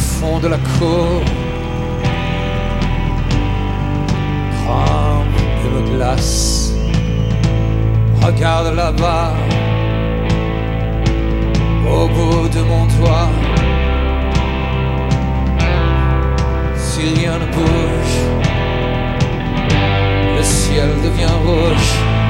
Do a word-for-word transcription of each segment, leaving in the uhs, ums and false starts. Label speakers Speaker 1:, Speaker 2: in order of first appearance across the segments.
Speaker 1: fond de la cour. Crame et me glace. Regarde là-bas, au bout de mon doigt. Si rien ne bouge, le ciel devient rouge.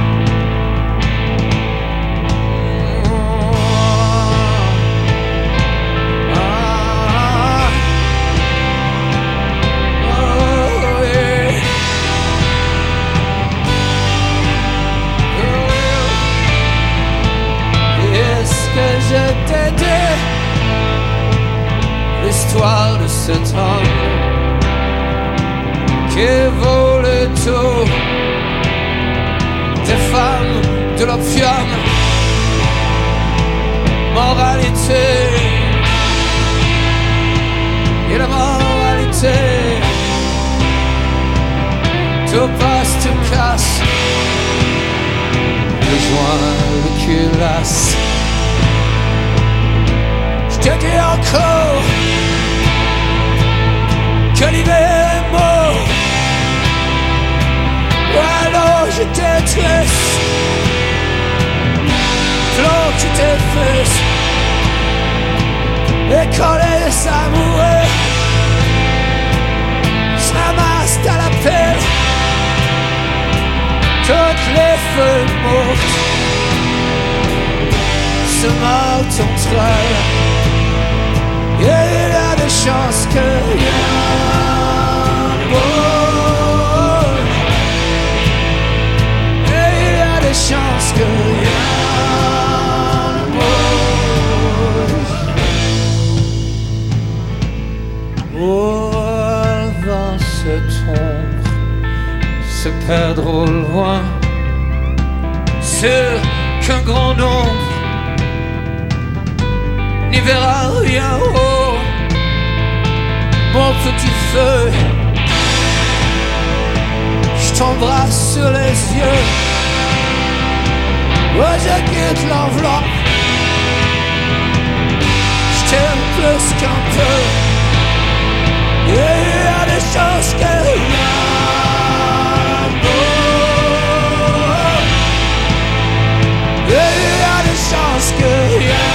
Speaker 1: Je t'ai dit l'histoire de cet homme qui vole tout des femmes, de l'opium, moralité et la moralité. Tout passe, tout casse, le joint, le culasse. Je te dis encore que l'hiver est mort. Ou alors je t'ai tué. Plomb tu t'es fait. Et quand les amoureux se ramassent à la pelle, toutes les feuilles mortes se mordent entre elles. Et il y a des chances que rien bouge. Et il y a des chances que rien bouge. Oh, le vent se tombe, se perdre au loin, c'est qu'un grand nombre n'y verra rien. Oh, mon petit feu, je t'embrasse sur les yeux. Oh, je quitte l'enveloppe, je t'aime plus qu'un peu. Et il y a des choses que rien bouge. Et il y a des chances que rien.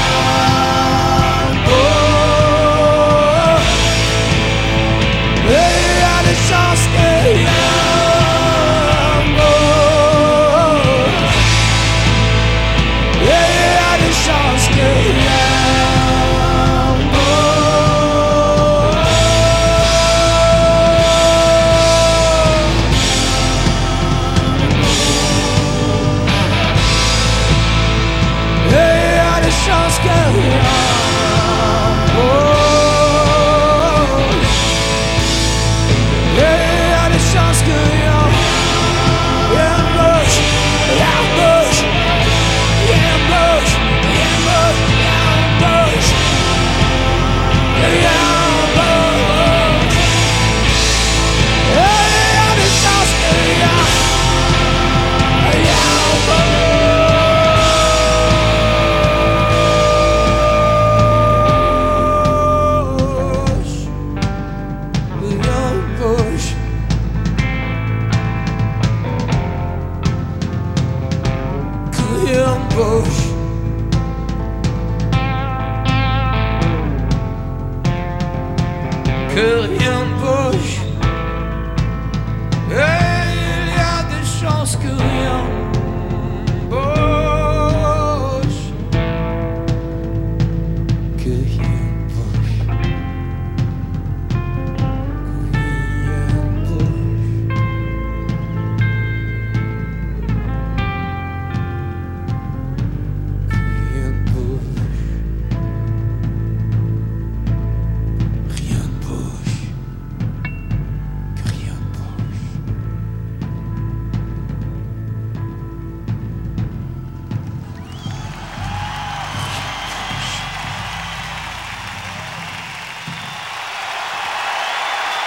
Speaker 1: Que